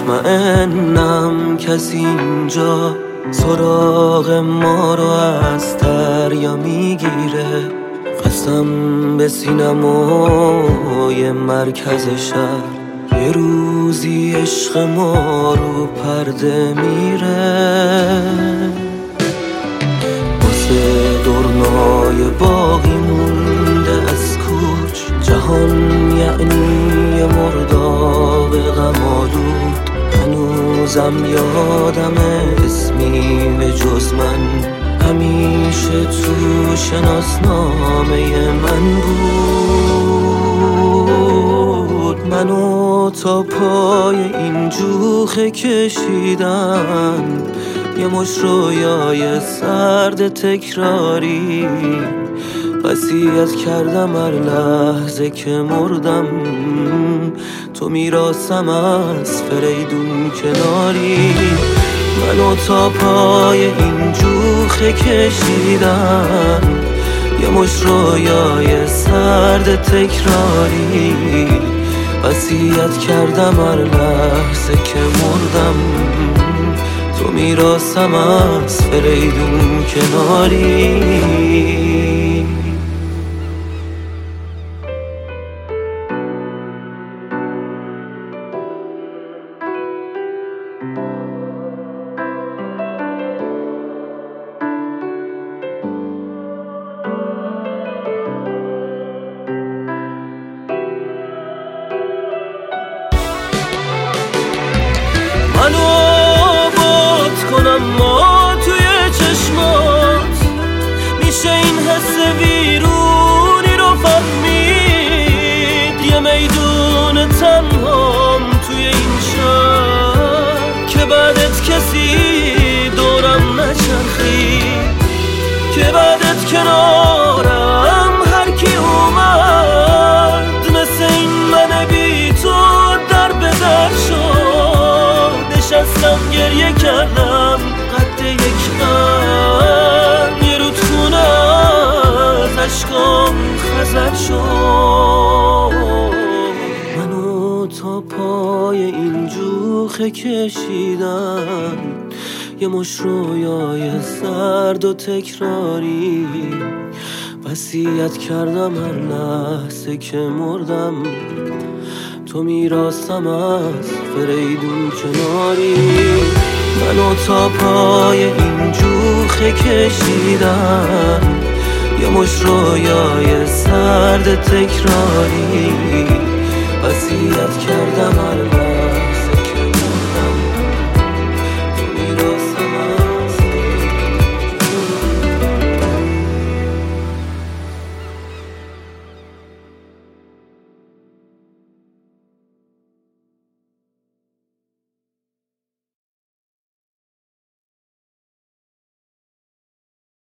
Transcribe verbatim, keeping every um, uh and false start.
مطمئنم کسی اینجا سراغ ما رو از دریا میگیره. قسم به سینمای مرکز شهر یه روزی عشق ما رو پرده میره. واسه دورنای باقی مونده از کوچ جهان یعنی یه مرداب غم آلود. هنوزم یادم اسمی به جز من همیشه تو شناسنامه من بود. منو تا پای این جوخه کشیدن یه مش رویای سرد تکراری. وصیت کردم هر لحظه که مردم تو میراثم از فریدون کناری. منو تا پای این جوخه کشیدن یه مش رویای سرد تکراری. وصیت کردم هر لحظه که مردم تو میراثم از فریدون کناری. منو آباد کنم ما توی چشمات میشه این حس ویرونی رو فهمید. یه میدون تنهام توی این شهر که بعدت کسی دورم نچرخید، که بعدت کنارم هر کی اومد مثل این من بی تو در به در شد. نشستم گریه کردم قد یک قد یه رودخونه از عشقام خزر شد. منو تا پای این جوخه کشیدن یه مش رویای سرد و تکراری. وصیت کردم هر لحظه که مردم تو میراثم از فریدون کناری. منو تا پای این جوخه کشیدن یه مش رویای سرد تکراری. وصیت کردم هر